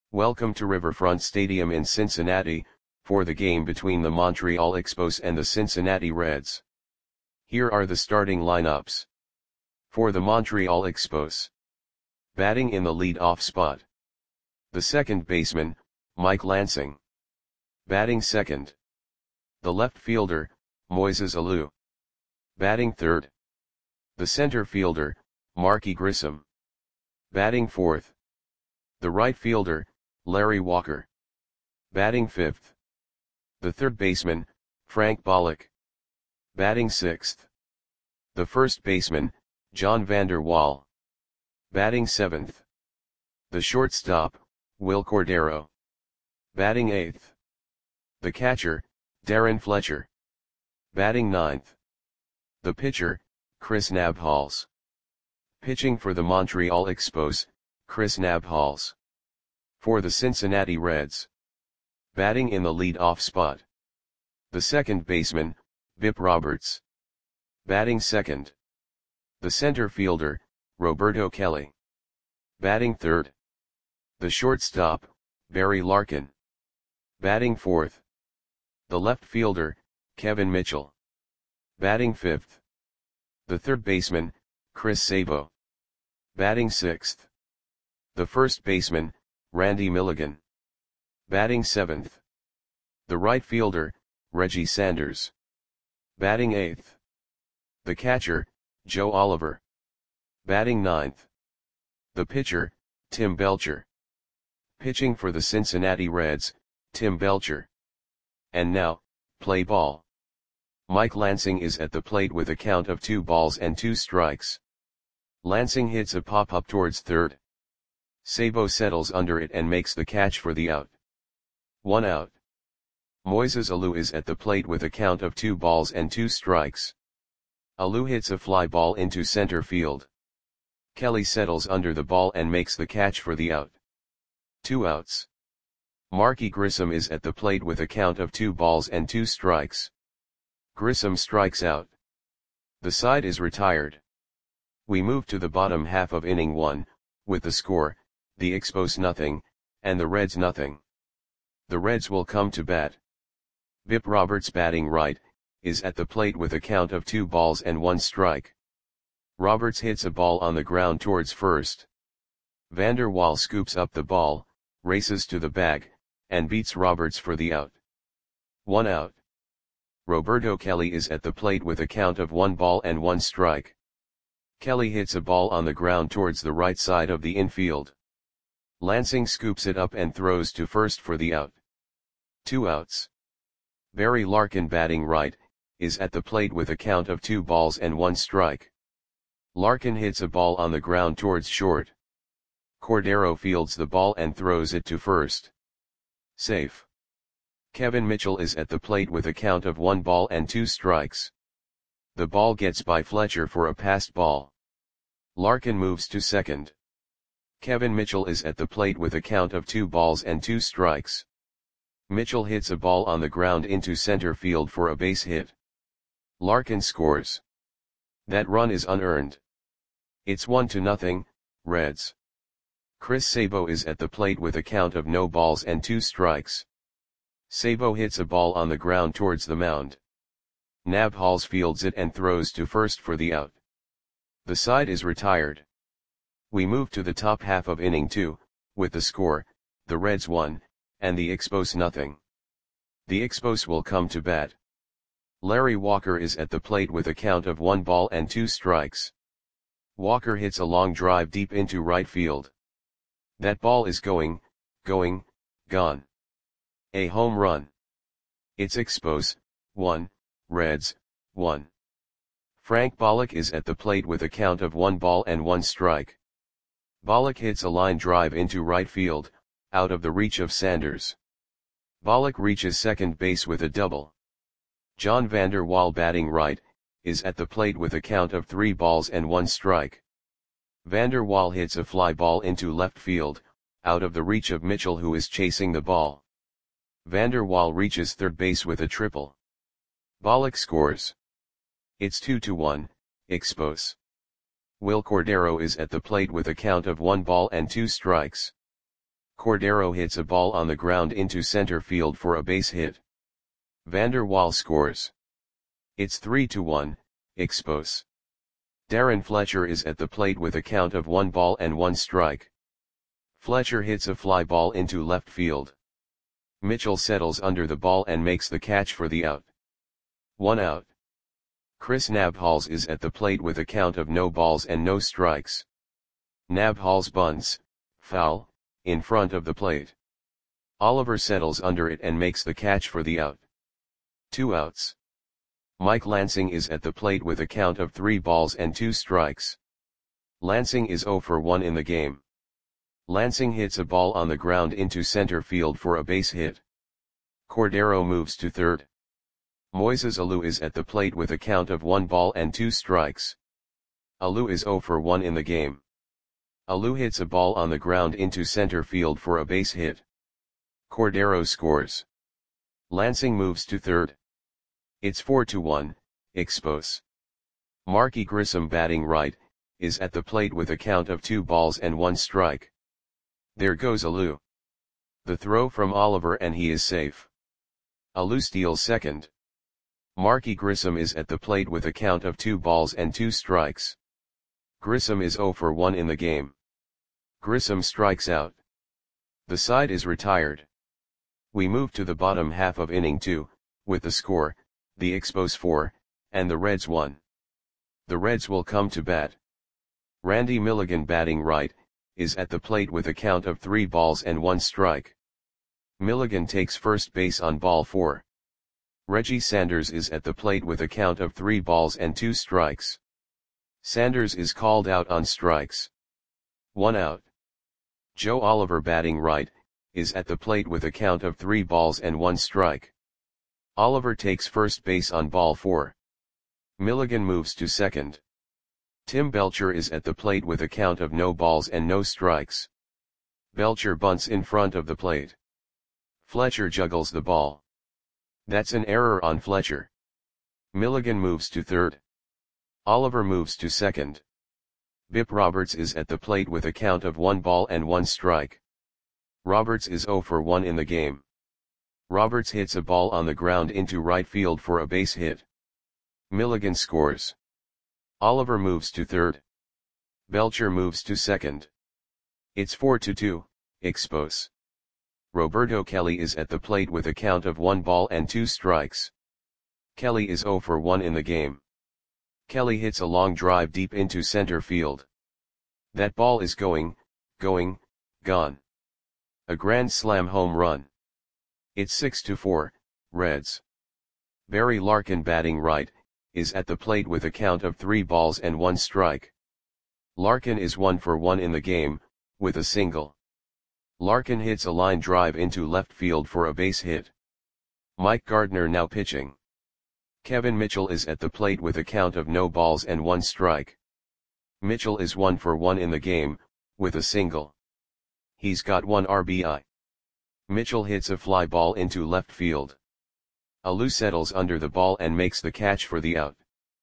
Welcome to Riverfront Stadium in Cincinnati, for the game between the Montreal Expos and the Cincinnati Reds. Here are the starting lineups. For the Montreal Expos. Batting in the lead-off spot. The second baseman, Mike Lansing. Batting second. The left fielder, Moises Alou. Batting third. The center fielder, Marky Grissom. Batting fourth. The right fielder, Larry Walker. Batting fifth. The third baseman, Frank Bollock. Batting sixth. The first baseman, John Vander Wal. Batting seventh. The shortstop, Wil Cordero. Batting eighth. The catcher, Darren Fletcher. Batting ninth. The pitcher, Chris Nabholz. Pitching for the Montreal Expos, Chris Nabholz. For the Cincinnati Reds. Batting in the lead-off spot. The second baseman, Bip Roberts. Batting second. The center fielder, Roberto Kelly. Batting third. The shortstop, Barry Larkin. Batting fourth. The left fielder, Kevin Mitchell. Batting fifth. The third baseman, Chris Sabo. Batting sixth. The first baseman, Randy Milligan. Batting seventh. The right fielder, Reggie Sanders. Batting eighth. The catcher, Joe Oliver. Batting ninth. The pitcher, Tim Belcher. Pitching for the Cincinnati Reds, Tim Belcher. And now, play ball. Mike Lansing is at the plate with a count of 2 balls and 2 strikes. Lansing hits a pop-up towards third. Sabo settles under it and makes the catch for the out. 1 out. Moises Alou is at the plate with a count of 2 balls and 2 strikes. Alou hits a fly ball into center field. Kelly settles under the ball and makes the catch for the out. 2 outs. Marky Grissom is at the plate with a count of 2 balls and 2 strikes. Grissom strikes out. The side is retired. We move to the bottom half of inning 1, with the score, the Expos nothing, and the Reds nothing. The Reds will come to bat. Bip Roberts batting right, is at the plate with a count of 2 balls and 1 strike. Roberts hits a ball on the ground towards first. Vander Wal scoops up the ball, races to the bag, and beats Roberts for the out. 1 out. Roberto Kelly is at the plate with a count of 1 ball and 1 strike. Kelly hits a ball on the ground towards the right side of the infield. Lansing scoops it up and throws to first for the out. 2 outs. Barry Larkin batting right, is at the plate with a count of 2 balls and 1 strike. Larkin hits a ball on the ground towards short. Cordero fields the ball and throws it to first. Safe. Kevin Mitchell is at the plate with a count of 1 ball and 2 strikes. The ball gets by Fletcher for a passed ball. Larkin moves to second. Kevin Mitchell is at the plate with a count of 2 balls and 2 strikes. Mitchell hits a ball on the ground into center field for a base hit. Larkin scores. That run is unearned. It's 1-0, Reds. Chris Sabo is at the plate with a count of no balls and 2 strikes. Sabo hits a ball on the ground towards the mound. Nabholz fields it and throws to first for the out. The side is retired. We move to the top half of inning 2, with the score, the Reds 1, and the Expos nothing. The Expos will come to bat. Larry Walker is at the plate with a count of 1 ball and 2 strikes. Walker hits a long drive deep into right field. That ball is gone. A home run. It's Expos, 1, Reds, 1. Frank Bollock is at the plate with a count of 1 ball and 1 strike. Bollock hits a line drive into right field, out of the reach of Sanders. Bollock reaches second base with a double. John Vander Wal batting right, is at the plate with a count of 3 balls and 1 strike. Vander Wal hits a fly ball into left field, out of the reach of Mitchell who is chasing the ball. Vander Wal reaches third base with a triple. Bollock scores. It's 2-1, Expos. Wil Cordero is at the plate with a count of 1 ball and 2 strikes. Cordero hits a ball on the ground into center field for a base hit. Vander Waal scores. It's 3-1, Expos. Darren Fletcher is at the plate with a count of 1 ball and 1 strike. Fletcher hits a fly ball into left field. Mitchell settles under the ball and makes the catch for the out. 1 out. Chris Nabholz is at the plate with a count of no balls and no strikes. Nabholz bunts, foul, in front of the plate. Oliver settles under it and makes the catch for the out. 2 outs. Mike Lansing is at the plate with a count of 3 balls and 2 strikes. Lansing is 0 for 1 in the game. Lansing hits a ball on the ground into center field for a base hit. Cordero moves to third. Moises Alou is at the plate with a count of 1 ball and 2 strikes. Alou is 0 for 1 in the game. Alou hits a ball on the ground into center field for a base hit. Cordero scores. Lansing moves to third. It's 4-1, Expos. Marky Grissom batting right, is at the plate with a count of 2 balls and 1 strike. There goes Alou. The throw from Oliver and he is safe. Alou steals second. Marky Grissom is at the plate with a count of 2 balls and 2 strikes. Grissom is 0 for 1 in the game. Grissom strikes out. The side is retired. We move to the bottom half of inning 2, with the score, the Expos 4, and the Reds 1. The Reds will come to bat. Randy Milligan batting right, is at the plate with a count of 3 balls and 1 strike. Milligan takes first base on ball 4. Reggie Sanders is at the plate with a count of 3 balls and 2 strikes. Sanders is called out on strikes. 1 out. Joe Oliver batting right, is at the plate with a count of 3 balls and 1 strike. Oliver takes first base on ball 4. Milligan moves to second. Tim Belcher is at the plate with a count of no balls and no strikes. Belcher bunts in front of the plate. Fletcher juggles the ball. That's an error on Fletcher. Milligan moves to third. Oliver moves to second. Bip Roberts is at the plate with a count of 1 ball and 1 strike. Roberts is 0 for 1 in the game. Roberts hits a ball on the ground into right field for a base hit. Milligan scores. Oliver moves to third. Belcher moves to second. It's 4-2, Expos. Roberto Kelly is at the plate with a count of 1 ball and 2 strikes. Kelly is 0 for 1 in the game. Kelly hits a long drive deep into center field. That ball is gone. A grand slam home run. It's 6-4, Reds. Barry Larkin batting right, is at the plate with a count of 3 balls and 1 strike. Larkin is 1 for 1 in the game, with a single. Larkin hits a line drive into left field for a base hit. Mike Gardner now pitching. Kevin Mitchell is at the plate with a count of no balls and 1 strike. Mitchell is 1 for 1 in the game, with a single. He's got 1 RBI. Mitchell hits a fly ball into left field. Alou settles under the ball and makes the catch for the out.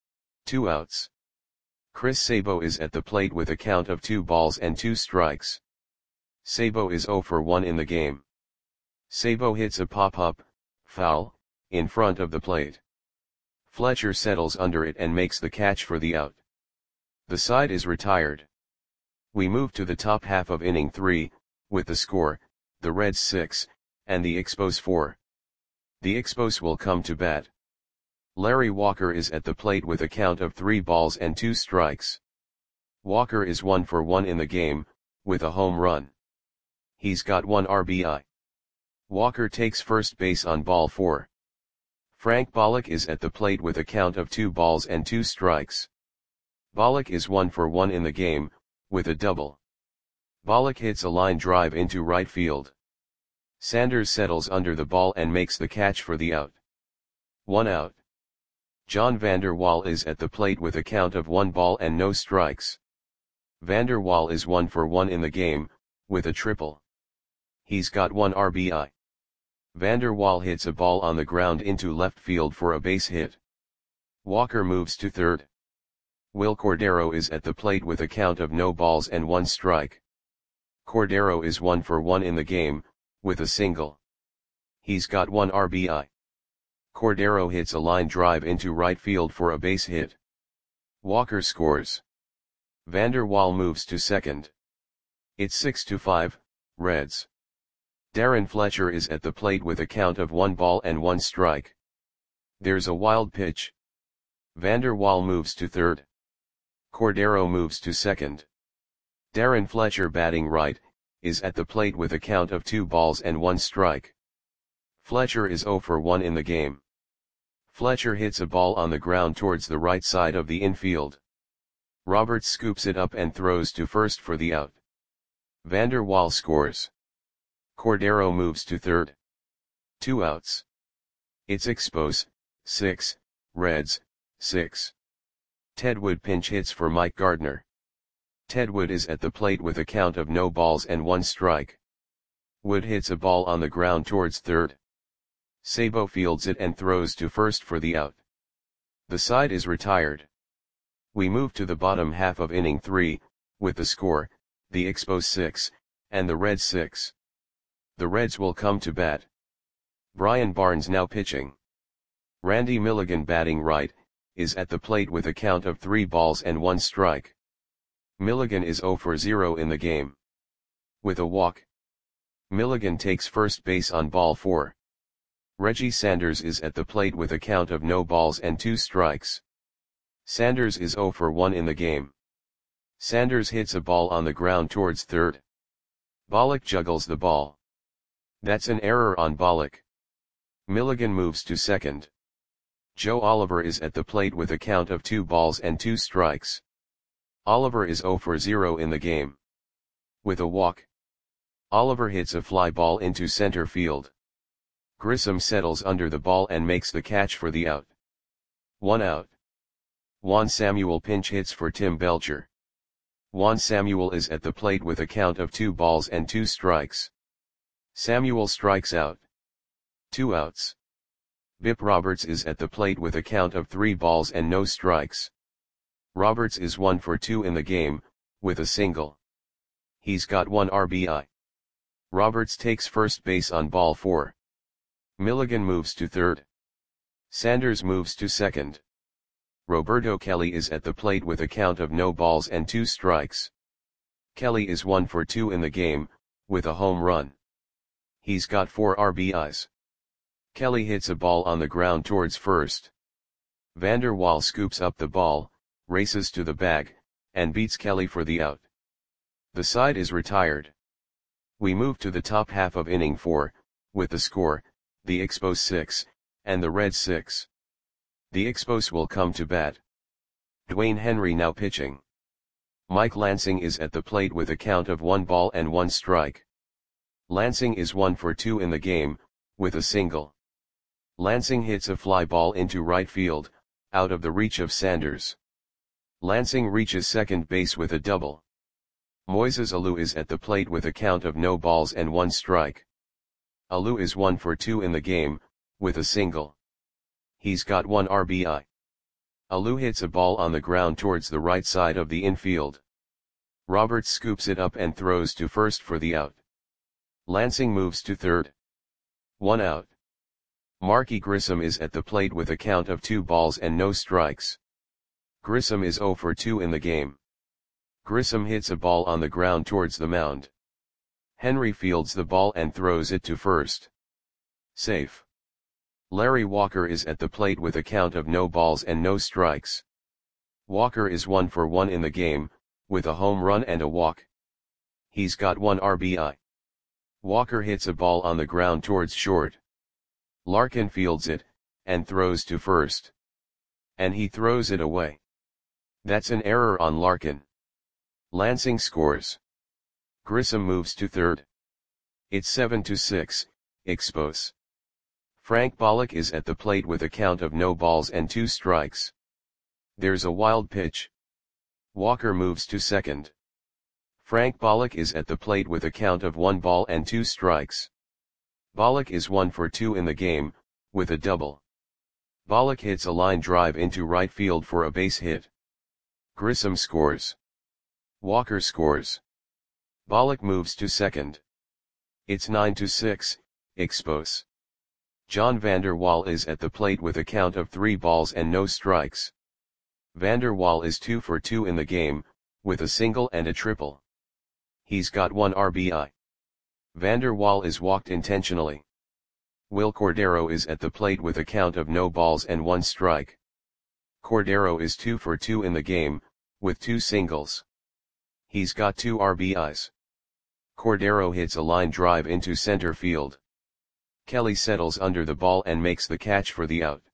2 outs. Chris Sabo is at the plate with a count of 2 balls and 2 strikes. Sabo is 0 for 1 in the game. Sabo hits a pop-up, foul, in front of the plate. Fletcher settles under it and makes the catch for the out. The side is retired. We move to the top half of inning 3, with the score, the Reds 6, and the Expos 4. The Expos will come to bat. Larry Walker is at the plate with a count of 3 balls and 2 strikes. Walker is 1 for 1 in the game, with a home run. He's got 1 RBI. Walker takes first base on ball 4. Frank Bollock is at the plate with a count of 2 balls and 2 strikes. Bollock is 1 for 1 in the game, with a double. Bollock hits a line drive into right field. Sanders settles under the ball and makes the catch for the out. 1 out. John Vander Waal is at the plate with a count of 1 ball and no strikes. Vander Waal is 1 for 1 in the game, with a triple. He's got 1 RBI. Vander Waal hits a ball on the ground into left field for a base hit. Walker moves to third. Will Cordero is at the plate with a count of no balls and 1 strike. Cordero is 1 for 1 in the game, with a single. He's got 1 RBI. Cordero hits a line drive into right field for a base hit. Walker scores. Vander Waal moves to second. It's 6-5, Reds. Darren Fletcher is at the plate with a count of 1 ball and 1 strike. There's a wild pitch. Vander Waal moves to third. Cordero moves to second. Darren Fletcher, batting right, is at the plate with a count of 2 balls and 1 strike. Fletcher is 0 for 1 in the game. Fletcher hits a ball on the ground towards the right side of the infield. Roberts scoops it up and throws to first for the out. Vander Waal scores. Cordero moves to third. 2 outs. It's Expos, 6, Reds, 6. Ted Wood pinch hits for Mike Gardner. Ted Wood is at the plate with a count of no balls and 1 strike. Wood hits a ball on the ground towards third. Sabo fields it and throws to first for the out. The side is retired. We move to the bottom half of inning 3, with the score, the Expos 6, and the Reds 6. The Reds will come to bat. Brian Barnes now pitching. Randy Milligan, batting right, is at the plate with a count of 3 balls and 1 strike. Milligan is 0 for 0 in the game. With a walk. Milligan takes first base on ball 4. Reggie Sanders is at the plate with a count of no balls and 2 strikes. Sanders is 0 for 1 in the game. Sanders hits a ball on the ground towards third. Bollock juggles the ball. That's an error on Bollock. Milligan moves to second. Joe Oliver is at the plate with a count of 2 balls and 2 strikes. Oliver is 0 for 0 in the game. With a walk. Oliver hits a fly ball into center field. Grissom settles under the ball and makes the catch for the out. 1 out. Juan Samuel pinch hits for Tim Belcher. Juan Samuel is at the plate with a count of 2 balls and 2 strikes. Samuel strikes out. 2 outs. Bip Roberts is at the plate with a count of 3 balls and no strikes. Roberts is 1 for 2 in the game, with a single. He's got 1 RBI. Roberts takes first base on ball 4. Milligan moves to third. Sanders moves to second. Roberto Kelly is at the plate with a count of no balls and 2 strikes. Kelly is 1 for 2 in the game, with a home run. He's got 4 RBIs. Kelly hits a ball on the ground towards first. Vander Waal scoops up the ball, races to the bag, and beats Kelly for the out. The side is retired. We move to the top half of inning 4, with the score, the Expos 6, and the Reds 6. The Expos will come to bat. Dwayne Henry now pitching. Mike Lansing is at the plate with a count of 1 ball and 1 strike. Lansing is 1 for 2 in the game, with a single. Lansing hits a fly ball into right field, out of the reach of Sanders. Lansing reaches second base with a double. Moises Alou is at the plate with a count of no balls and 1 strike. Alou is 1 for 2 in the game, with a single. He's got 1 RBI. Alou hits a ball on the ground towards the right side of the infield. Roberts scoops it up and throws to first for the out. Lansing moves to third. 1 out. Marky Grissom is at the plate with a count of 2 balls and no strikes. Grissom is 0 for 2 in the game. Grissom hits a ball on the ground towards the mound. Henry fields the ball and throws it to first. Safe. Larry Walker is at the plate with a count of no balls and no strikes. Walker is 1 for 1 in the game, with a home run and a walk. He's got 1 RBI. Walker hits a ball on the ground towards short. Larkin fields it, and throws to first. And he throws it away. That's an error on Larkin. Lansing scores. Grissom moves to third. It's 7-6, Expos. Frank Bollock is at the plate with a count of no balls and 2 strikes. There's a wild pitch. Walker moves to second. Frank Bollock is at the plate with a count of 1 ball and 2 strikes. Bollock is 1 for 2 in the game, with a double. Bollock hits a line drive into right field for a base hit. Grissom scores. Walker scores. Bollock moves to second. It's 9-6, Expos. John Vander Wal is at the plate with a count of 3 balls and no strikes. Vander Wal is 2 for 2 in the game, with a single and a triple. He's got 1 RBI. Vander Wal is walked intentionally. Will Cordero is at the plate with a count of no balls and 1 strike. Cordero is 2 for 2 in the game, with 2 singles. He's got 2 RBIs. Cordero hits a line drive into center field. Kelly settles under the ball and makes the catch for the out.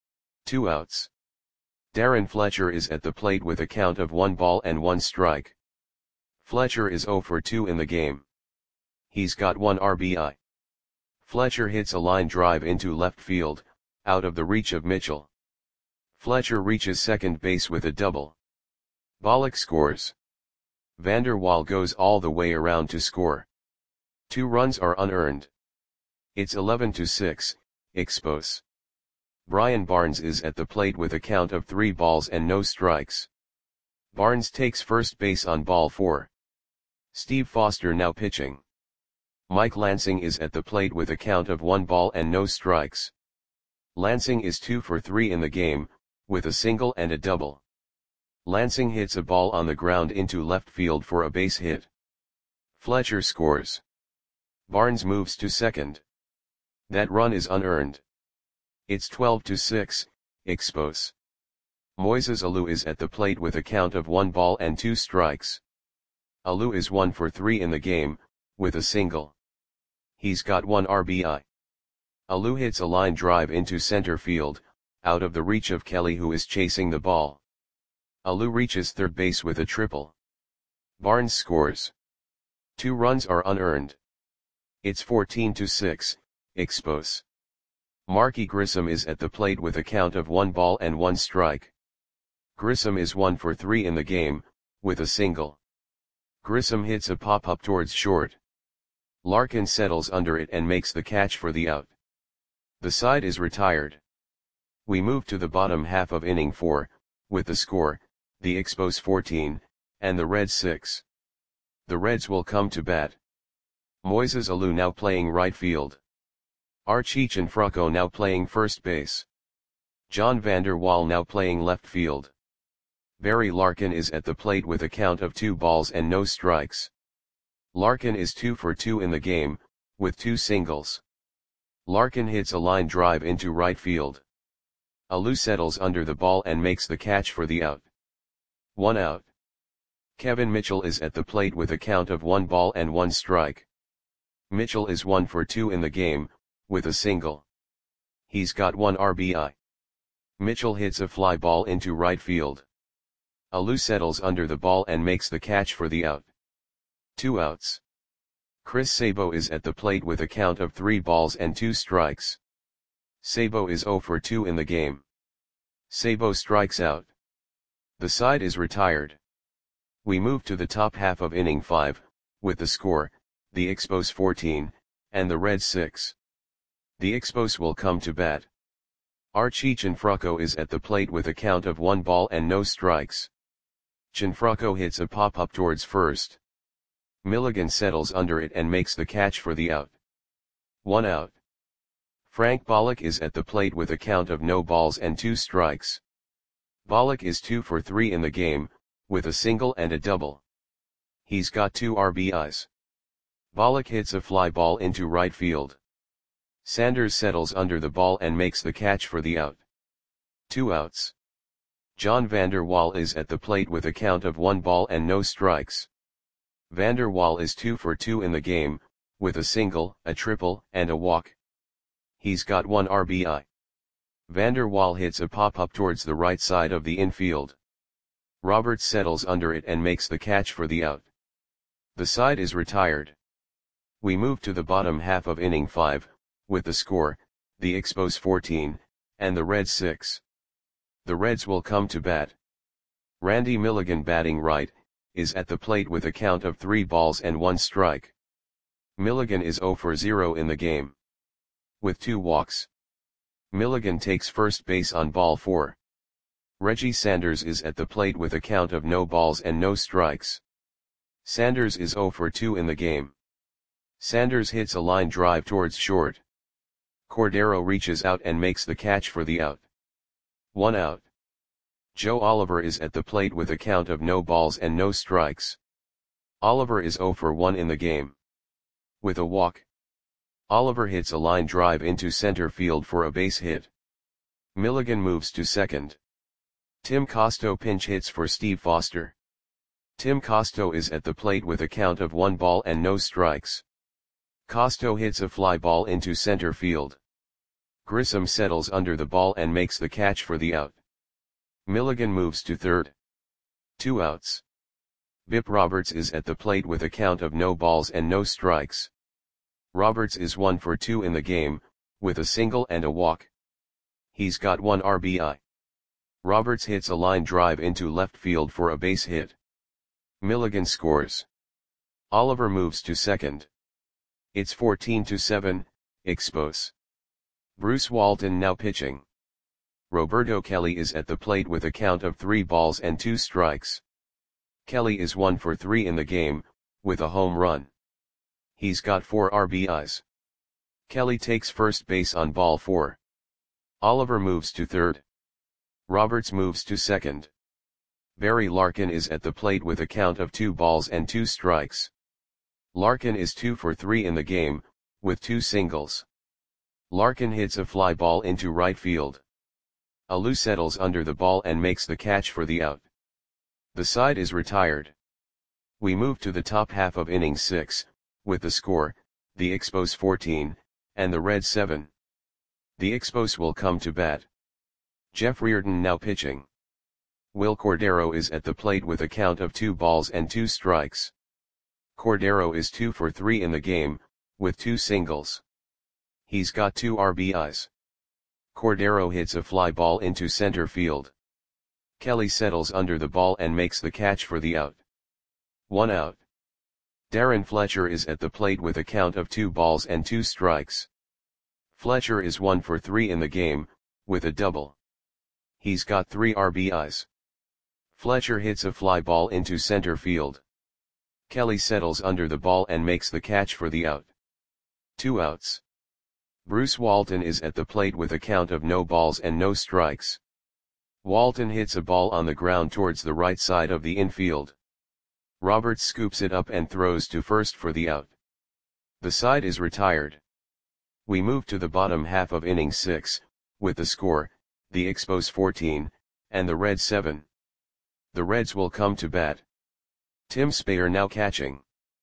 2 outs. Darren Fletcher is at the plate with a count of 1 ball and 1 strike. Fletcher is 0 for 2 in the game. He's got 1 RBI. Fletcher hits a line drive into left field, out of the reach of Mitchell. Fletcher reaches second base with a double. Bollock scores. Vander Wal goes all the way around to score. 2 runs are unearned. It's 11-6, Expos. Brian Barnes is at the plate with a count of 3 balls and no strikes. Barnes takes first base on ball 4. Steve Foster now pitching. Mike Lansing is at the plate with a count of 1 ball and no strikes. Lansing is 2 for 3 in the game, with a single and a double. Lansing hits a ball on the ground into left field for a base hit. Fletcher scores. Barnes moves to second. That run is unearned. It's 12-6, Expos. Moises Alou is at the plate with a count of 1 ball and 2 strikes. Alou is 1 for 3 in the game, with a single. He's got 1 RBI. Alou hits a line drive into center field, out of the reach of Kelly, who is chasing the ball. Alou reaches third base with a triple. Barnes scores. 2 runs are unearned. It's 14-6, Expos. Marky Grissom is at the plate with a count of 1 ball and 1 strike. Grissom is 1 for 3 in the game, with a single. Grissom hits a pop-up towards short. Larkin settles under it and makes the catch for the out. The side is retired. We move to the bottom half of inning 4, with the score, the Expos 14, and the Reds 6. The Reds will come to bat. Moises Alou now playing right field. Archie Cianfrocco now playing first base. John Vander Wal now playing left field. Barry Larkin is at the plate with a count of 2 balls and no strikes. Larkin is 2 for 2 in the game, with 2 singles. Larkin hits a line drive into right field. Alou settles under the ball and makes the catch for the out. 1 out. Kevin Mitchell is at the plate with a count of 1 ball and 1 strike. Mitchell is 1 for 2 in the game, with a single. He's got 1 RBI. Mitchell hits a fly ball into right field. Alou settles under the ball and makes the catch for the out. 2 outs. Chris Sabo is at the plate with a count of 3 balls and 2 strikes. Sabo is 0 for 2 in the game. Sabo strikes out. The side is retired. We move to the top half of inning 5, with the score, the Expos 14, and the Reds 6. The Expos will come to bat. Archie Cianfrocco is at the plate with a count of 1 ball and no strikes. Cianfrocco hits a pop-up towards first. Milligan settles under it and makes the catch for the out. 1 out. Frank Bollock is at the plate with a count of no balls and 2 strikes. Bollock is 2 for 3 in the game, with a single and a double. He's got 2 RBIs. Bollock hits a fly ball into right field. Sanders settles under the ball and makes the catch for the out. 2 outs. John Vander Wal is at the plate with a count of 1 ball and no strikes. Vander Wal is 2 for 2 in the game, with a single, a triple, and a walk. He's got 1 RBI. Vander Wal hits a pop-up towards the right side of the infield. Roberts settles under it and makes the catch for the out. The side is retired. We move to the bottom half of inning 5, with the score, the Expos 14, and the Reds 6. The Reds will come to bat. Randy Milligan batting right, is at the plate with a count of 3 balls and 1 strike. Milligan is 0 for 0 in the game. With 2 walks. Milligan takes first base on ball 4. Reggie Sanders is at the plate with a count of no balls and no strikes. Sanders is 0 for 2 in the game. Sanders hits a line drive towards short. Cordero reaches out and makes the catch for the out. 1 out. Joe Oliver is at the plate with a count of no balls and no strikes. Oliver is 0 for 1 in the game. With a walk, Oliver hits a line drive into center field for a base hit. Milligan moves to second. Tim Costo pinch hits for Steve Foster. Tim Costo is at the plate with a count of 1 ball and no strikes. Costo hits a fly ball into center field. Grissom settles under the ball and makes the catch for the out. Milligan moves to third. 2 outs. Bip Roberts is at the plate with a count of no balls and no strikes. Roberts is 1 for 2 in the game, with a single and a walk. He's got 1 RBI. Roberts hits a line drive into left field for a base hit. Milligan scores. Oliver moves to second. It's 14-7, Expos. Bruce Walton now pitching. Roberto Kelly is at the plate with a count of 3 balls and 2 strikes. Kelly is 1 for 3 in the game, with a home run. He's got 4 RBIs. Kelly takes first base on ball 4. Oliver moves to third. Roberts moves to second. Barry Larkin is at the plate with a count of 2 balls and 2 strikes. Larkin is 2 for 3 in the game, with 2 singles. Larkin hits a fly ball into right field. Alou settles under the ball and makes the catch for the out. The side is retired. We move to the top half of inning 6, with the score, the Expos 14, and the Reds 7. The Expos will come to bat. Jeff Reardon now pitching. Will Cordero is at the plate with a count of 2 balls and 2 strikes. Cordero is 2 for 3 in the game, with 2 singles. He's got 2 RBIs. Cordero hits a fly ball into center field. Kelly settles under the ball and makes the catch for the out. 1 out. Darren Fletcher is at the plate with a count of 2 balls and 2 strikes. Fletcher is 1 for 3 in the game, with a double. He's got 3 RBIs. Fletcher hits a fly ball into center field. Kelly settles under the ball and makes the catch for the out. 2 outs. Bruce Walton is at the plate with a count of no balls and no strikes. Walton hits a ball on the ground towards the right side of the infield. Roberts scoops it up and throws to first for the out. The side is retired. We move to the bottom half of inning 6, with the score, the Expos 14, and the Reds 7. The Reds will come to bat. Tim Speyer now catching.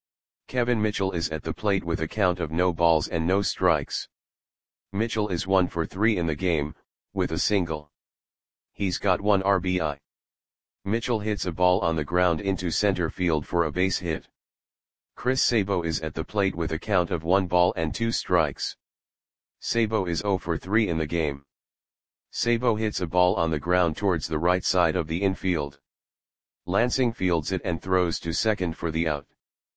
Kevin Mitchell is at the plate with a count of no balls and no strikes. Mitchell is 1 for 3 in the game, with a single. He's got 1 RBI. Mitchell hits a ball on the ground into center field for a base hit. Chris Sabo is at the plate with a count of 1 ball and 2 strikes. Sabo is 0 for 3 in the game. Sabo hits a ball on the ground towards the right side of the infield. Lansing fields it and throws to second for the out.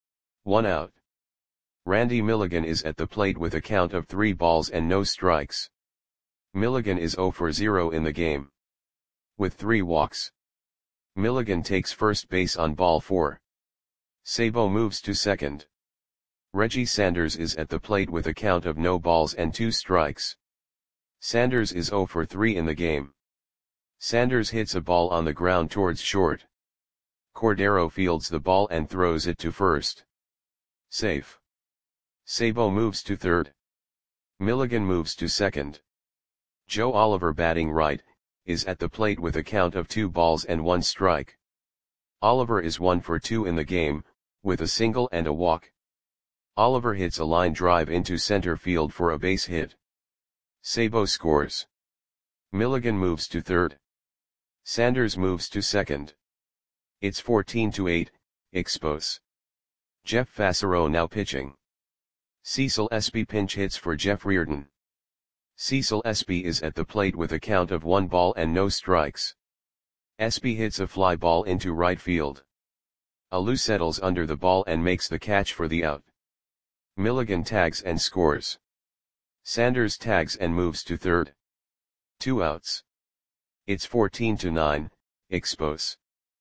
1 out. Randy Milligan is at the plate with a count of 3 balls and no strikes. Milligan is 0 for 0 in the game. With 3 walks. Milligan takes first base on ball 4. Sabo moves to second. Reggie Sanders is at the plate with a count of no balls and 2 strikes. Sanders is 0 for 3 in the game. Sanders hits a ball on the ground towards short. Cordero fields the ball and throws it to first. Safe. Sabo moves to third. Milligan moves to second. Joe Oliver batting right, is at the plate with a count of 2 balls and 1 strike. Oliver is 1 for 2 in the game, with a single and a walk. Oliver hits a line drive into center field for a base hit. Sabo scores. Milligan moves to third. Sanders moves to second. It's 14-8, Expos. Jeff Fassero now pitching. Cecil Espy pinch hits for Jeff Reardon. Cecil Espy is at the plate with a count of 1 ball and no strikes. Espy hits a fly ball into right field. Alou settles under the ball and makes the catch for the out. Milligan tags and scores. Sanders tags and moves to third. 2 outs. It's 14-9, Expos.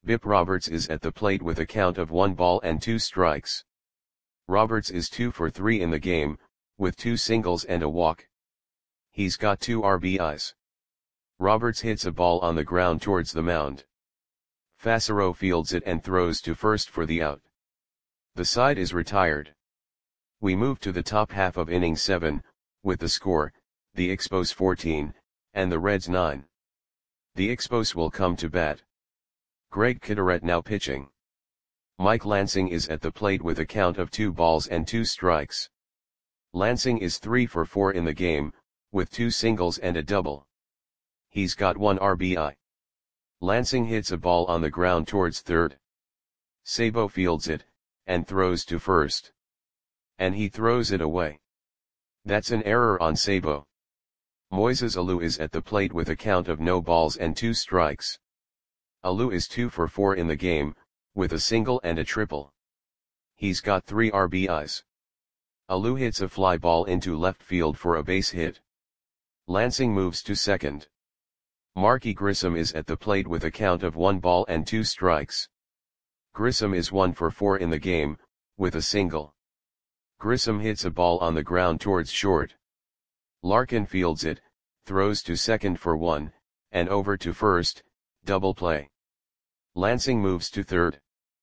Bip Roberts is at the plate with a count of 1 ball and 2 strikes. Roberts is 2 for 3 in the game, with 2 singles and a walk. He's got 2 RBIs. Roberts hits a ball on the ground towards the mound. Fassero fields it and throws to first for the out. The side is retired. We move to the top half of inning 7, with the score, the Expos 14, and the Reds 9. The Expos will come to bat. Greg Kitteret now pitching. Mike Lansing is at the plate with a count of 2 balls and 2 strikes. Lansing is 3 for 4 in the game, with 2 singles and a double. He's got 1 RBI. Lansing hits a ball on the ground towards third. Sabo fields it, and throws to first. And he throws it away. That's an error on Sabo. Moises Alou is at the plate with a count of no balls and 2 strikes. Alou is 2 for 4 in the game, with a single and a triple. He's got 3 RBIs. Alou hits a fly ball into left field for a base hit. Lansing moves to second. Marky Grissom is at the plate with a count of 1 ball and 2 strikes. Grissom is 1 for 4 in the game, with a single. Grissom hits a ball on the ground towards short. Larkin fields it, throws to second for 1, and over to first, double play. Lansing moves to third.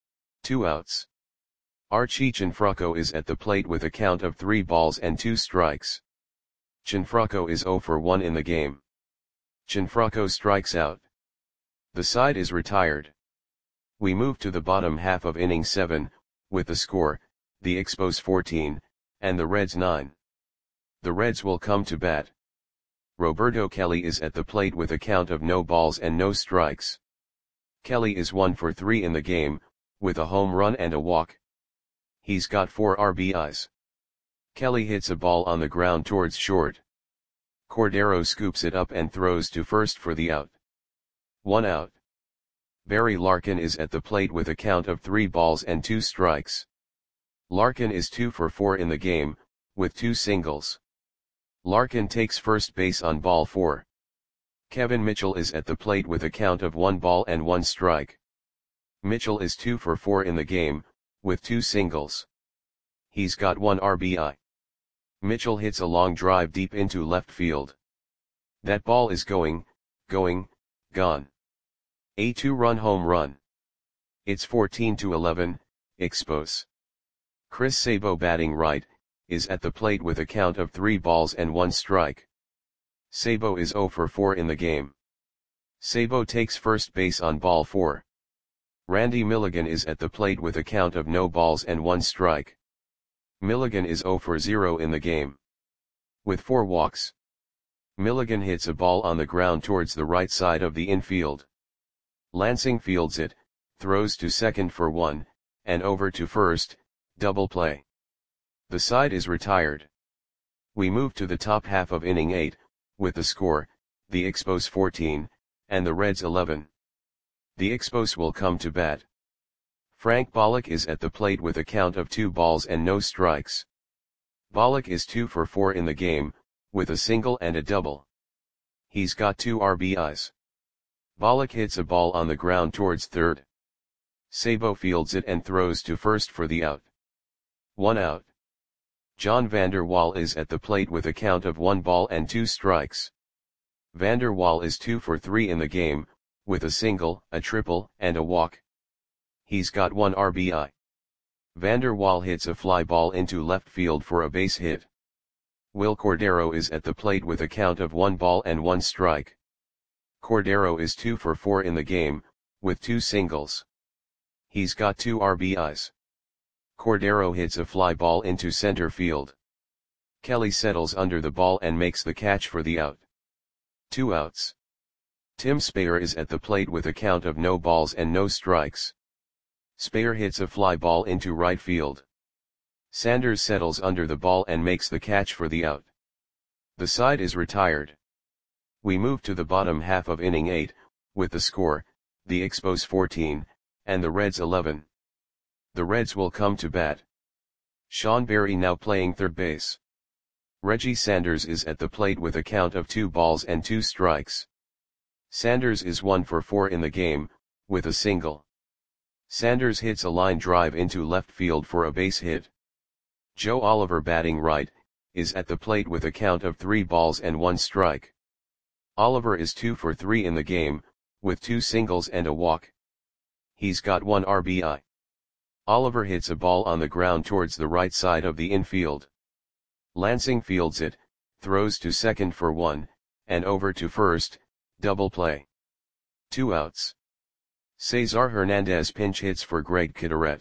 2 outs. Archie Cianfrocco is at the plate with a count of 3 balls and 2 strikes. Cianfrocco is 0 for 1 in the game. Cianfrocco strikes out. The side is retired. We move to the bottom half of inning 7, with the score, the Expos 14, and the Reds 9. The Reds will come to bat. Roberto Kelly is at the plate with a count of no balls and no strikes. Kelly is 1 for 3 in the game, with a home run and a walk. He's got 4 RBIs. Kelly hits a ball on the ground towards short. Cordero scoops it up and throws to first for the out. 1 out. Barry Larkin is at the plate with a count of 3 balls and 2 strikes. Larkin is 2 for 4 in the game, with 2 singles. Larkin takes first base on ball 4. Kevin Mitchell is at the plate with a count of 1 ball and 1 strike. Mitchell is 2 for 4 in the game, with 2 singles. He's got 1 RBI. Mitchell hits a long drive deep into left field. That ball is going, gone. A 2-run home run. It's 14-11, Expos. Chris Sabo batting right, is at the plate with a count of 3 balls and 1 strike. Sabo is 0 for 4 in the game. Sabo takes first base on ball 4. Randy Milligan is at the plate with a count of no balls and 1 strike. Milligan is 0 for 0 in the game. With 4 walks. Milligan hits a ball on the ground towards the right side of the infield. Lansing fields it, throws to second for 1, and over to first, double play. The side is retired. We move to the top half of inning 8, with the score, the Expos 14, and the Reds 11. The Expos will come to bat. Frank Bollock is at the plate with a count of 2 balls and no strikes. Bollock is 2 for 4 in the game, with a single and a double. He's got 2 RBIs. Bollock hits a ball on the ground towards third. Sabo fields it and throws to first for the out. 1 out. John Vander Wal is at the plate with a count of 1 ball and 2 strikes. Vander Wal is 2 for 3 in the game, with a single, a triple, and a walk. He's got 1 RBI. Vander Wal hits a fly ball into left field for a base hit. Will Cordero is at the plate with a count of 1 ball and 1 strike. Cordero is 2 for 4 in the game, with 2 singles. He's got 2 RBIs. Cordero hits a fly ball into center field. Kelly settles under the ball and makes the catch for the out. 2 outs. Tim Speyer is at the plate with a count of no balls and no strikes. Speyer hits a fly ball into right field. Sanders settles under the ball and makes the catch for the out. The side is retired. We move to the bottom half of inning 8, with the score, the Expos 14, and the Reds 11. The Reds will come to bat. Sean Berry now playing third base. Reggie Sanders is at the plate with a count of 2 balls and 2 strikes. Sanders is 1 for 4 in the game, with a single. Sanders hits a line drive into left field for a base hit. Joe Oliver, batting right, is at the plate with a count of 3 balls and 1 strike. Oliver is 2 for 3 in the game, with 2 singles and a walk. He's got 1 RBI. Oliver hits a ball on the ground towards the right side of the infield. Lansing fields it, throws to second for 1, and over to first, double play. 2 outs. Cesar Hernandez pinch hits for Greg Kideret.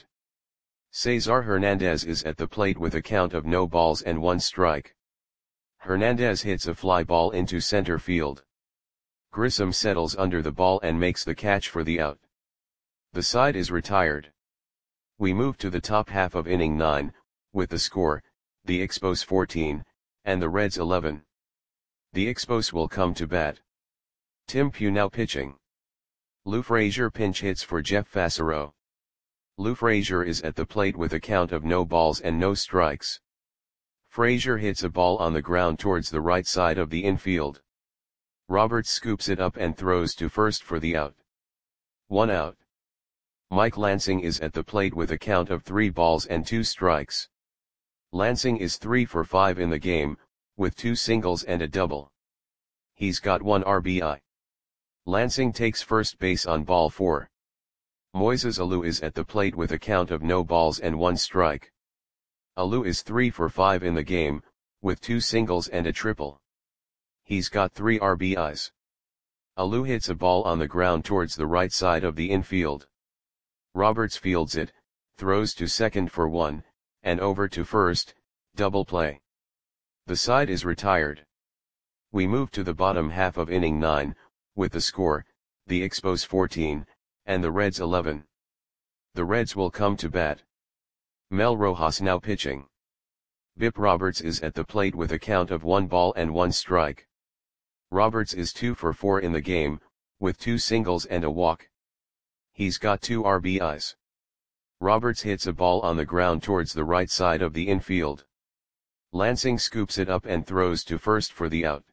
Cesar Hernandez is at the plate with a count of no balls and 1 strike. Hernandez hits a fly ball into center field. Grissom settles under the ball and makes the catch for the out. The side is retired. We move to the top half of inning 9, with the score, the Expos 14, and the Reds 11. The Expos will come to bat. Tim Pugh now pitching. Lou Frazier pinch hits for Jeff Fassero. Lou Frazier is at the plate with a count of no balls and no strikes. Frazier hits a ball on the ground towards the right side of the infield. Roberts scoops it up and throws to first for the out. 1 out. Mike Lansing is at the plate with a count of 3 balls and 2 strikes. Lansing is 3 for 5 in the game, with 2 singles and a double. He's got 1 RBI. Lansing takes first base on ball 4. Moises Alou is at the plate with a count of no balls and 1 strike. Alou is 3 for 5 in the game, with 2 singles and a triple. He's got 3 RBIs. Alou hits a ball on the ground towards the right side of the infield. Roberts fields it, throws to second for 1, and over to first, double play. The side is retired. We move to the bottom half of inning 9, with the score, the Expos 14, and the Reds 11. The Reds will come to bat. Mel Rojas now pitching. Bip Roberts is at the plate with a count of 1 ball and 1 strike. Roberts is 2 for 4 in the game, with 2 singles and a walk. He's got 2 RBIs. Roberts hits a ball on the ground towards the right side of the infield. Lansing scoops it up and throws to first for the out.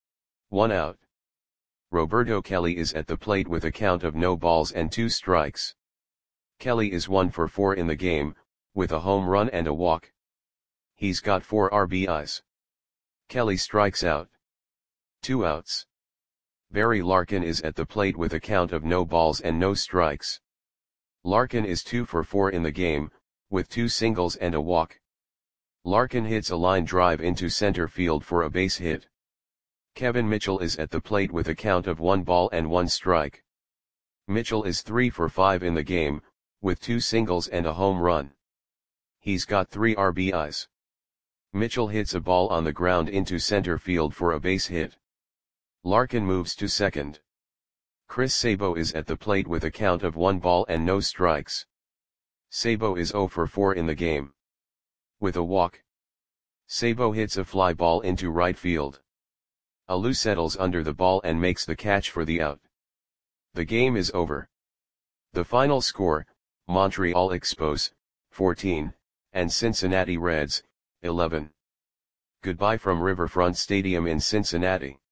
1 out. Roberto Kelly is at the plate with a count of no balls and 2 strikes. Kelly is 1 for 4 in the game, with a home run and a walk. He's got 4 RBIs. Kelly strikes out. 2 outs. Barry Larkin is at the plate with a count of no balls and no strikes. Larkin is 2 for 4 in the game, with 2 singles and a walk. Larkin hits a line drive into center field for a base hit. Kevin Mitchell is at the plate with a count of 1 ball and 1 strike. Mitchell is 3 for 5 in the game, with 2 singles and a home run. He's got 3 RBIs. Mitchell hits a ball on the ground into center field for a base hit. Larkin moves to second. Chris Sabo is at the plate with a count of 1 ball and no strikes. Sabo is 0 for 4 in the game. With a walk. Sabo hits a fly ball into right field. Alou settles under the ball and makes the catch for the out. The game is over. The final score, Montreal Expos, 14, and Cincinnati Reds, 11. Goodbye from Riverfront Stadium in Cincinnati.